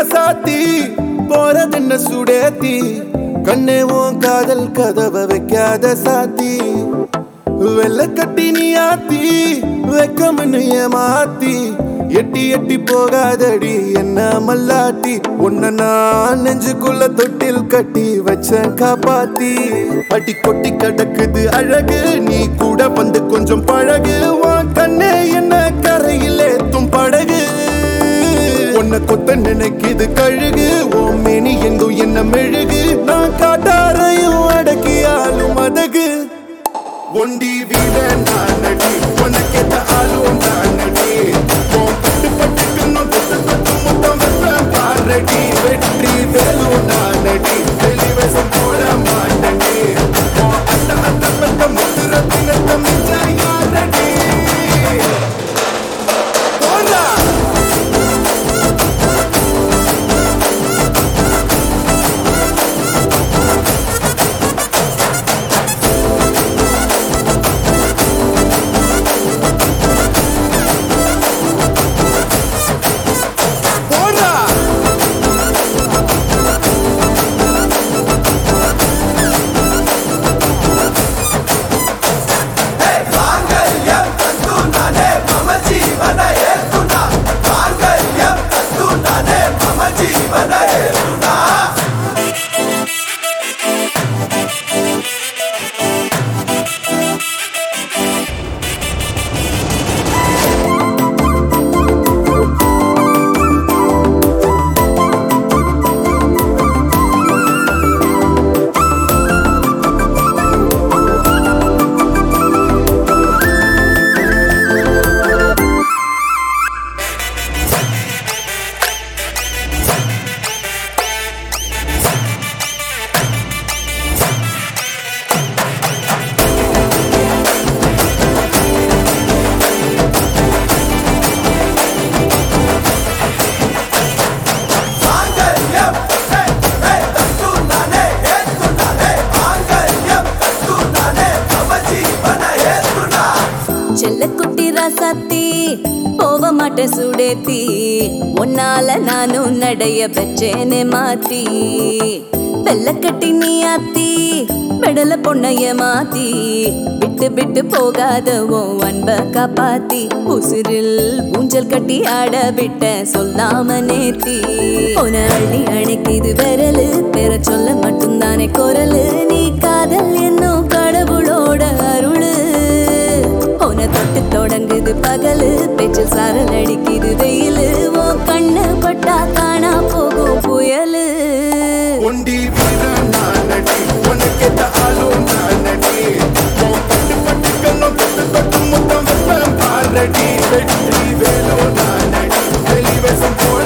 ராசாத்தி போறதென்ன சுடேத்தி கண்ணே உன் காதல் கதவை வைக்காத சாத்தி வெள்ள கட்டி நீ ஆத்தி வெக்கம்னு ஏமாத்தி எட்டி எட்டி போகாதடி என்ன மல்லாட்டி உன்ன நான் நெஞ்சுக்குள்ள தொட்டில் கட்டி வச்ச காப்பாத்தி அடி கொட்டி கிடக்குது அழகு நீ கூட வந்து கொஞ்சம் பழகு உன் கண்ணே என்ன கரையில் ஏத்தும் படகு உன்னை கொத்த நினைக்குது கழுகு உன் மேனி எங்கும் என்ன மெழுகு நான் காட்டாரையும் அடக்கியாலும் அதகு ஒண்டி வீட நான் நடி உனக்கேத்த ஆளும் நான் நடி உன் பட்டு பட்டுக்கணும் தொட்டு தொட்டு முத்தம் வைப்பேன் பாரடி வெற்றி வேலும் நான் நடி வெளிவசம் போட மாட்டடி உன் அந்த அந்த பட்ட முத்துரத்தினத்தை மிச்ச யாரடி போடா செல்லக்குட்டி ராசாத்தி போவ மாட்ட சுடேத்தி உன்னால நானும் நடைய பெற்றேனே மாத்தி வெள்ளக்கட்டி நீ ஆத்தி பெடல பொண்ணைய மாத்தி விட்டு விட்டு போகாத உன் அன்ப காப்பாத்தி உசிரில் ஊஞ்சல் கட்டி ஆட விட்ட சொல்லாம நேத்தி உன அள்ளி அணைக்குது விரலு பெற சொல்ல மட்டும்தானே குரலு நீ காதல் என்னும் கடவுளோட அருளு உன தொட்டு தொடங்குது பகலு பேச்சில் சாரல் அடிக்குது வெயிலு ஓ கண்ணு பட்டா காணா போகும் புயலு ஒண்டி வீர நான் நடி உனக்கேத்த ஆளும் நான் நடி உன் பட்டு பட்டுக்கணும் தொட்டு தொட்டு முத்தம் வைப்பேன் பாரடி வெற்றி வேலும் நான் நடி வெளிவசம் போட